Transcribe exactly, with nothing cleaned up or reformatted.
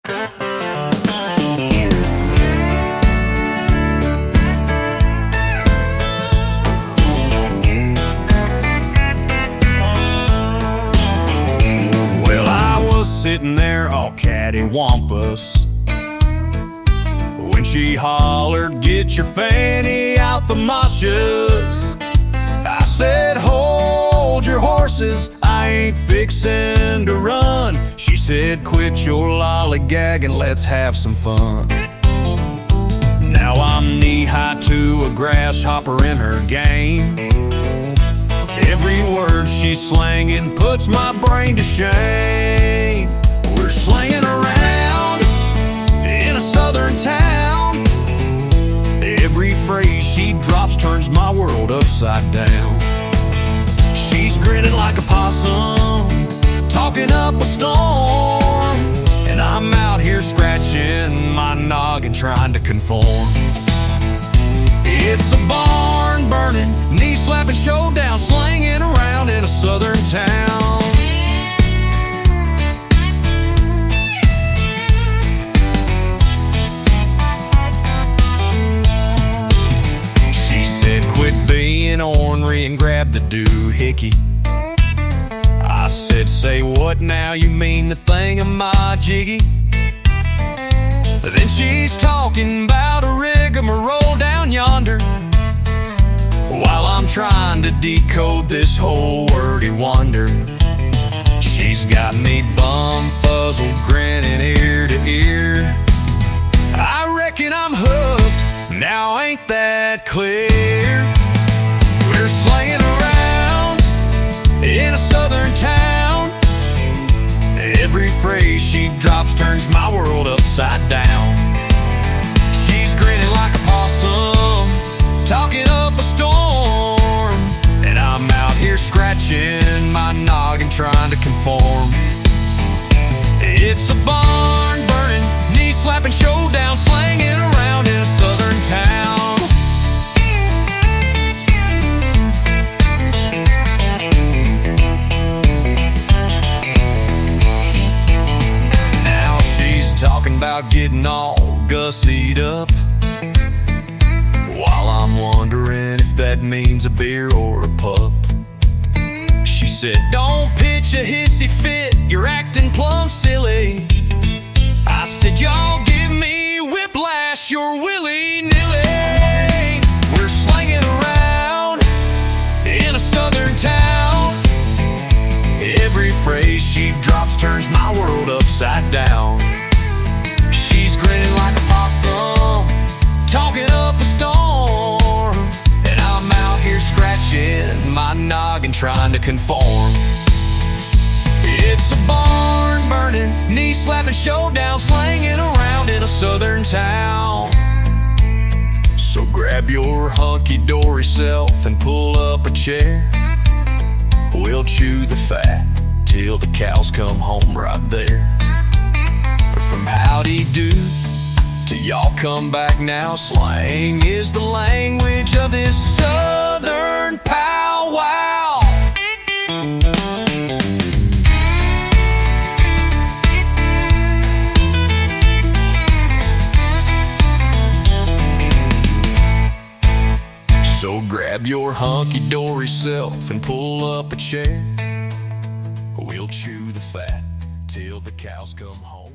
Well, I was sitting there all cattywampus when she hollered, "Get your fanny out the marshes." I said, "Hold your horses, I ain't fixin' to run." She said, "Quit your lollygagging, let's have some fun." Now I'm knee-high to a grasshopper in her game. Every word she's slanging puts my brain to shame. We're slanging around in a southern town. Every phrase she drops turns my world upside down. She's grinning like a possum, talking up a storm, and I'm out here scratching my noggin trying to conform. It's a barn burning, knee slapping showdown, slanging around in a southern town. She said, "Quit being ornery and grab the doohickey." I said, "Say what now? You mean the thing of my jiggy?" Then she's talking about a rigmarole down yonder, while I'm trying to decode this whole wordy wonder. She's got me bum-fuzzled, grinning ear to ear. I reckon I'm hooked, now ain't that clear? We're slanging around in a southern town. Every phrase she drops turns my world upside down. She's grinning like a possum, talking up a storm, and I'm out here scratching my noggin trying to conform. It's a barn burning, knee slapping showdown, slanging around in a southern town. Talking about getting all gussied up, while I'm wondering if that means a beer or a pup. She said, "Don't pitch a hissy fit, you're acting plumb silly." I said, "Y'all give me whiplash, you're willy-nilly." We're slanging around in a southern town. Every phrase she drops turns my world upside down. She's grinning like a possum, talking up a storm, and I'm out here scratching my noggin trying to conform. It's a barn burning, knee slapping showdown, slanging around in a southern town. So grab your hunky-dory self and pull up a chair. We'll chew the fat till the cows come home right there. From howdy-do to y'all come back now, slang is the language of this southern powwow. So grab your hunky-dory self and pull up a chair. We'll chew the fat till the cows come home.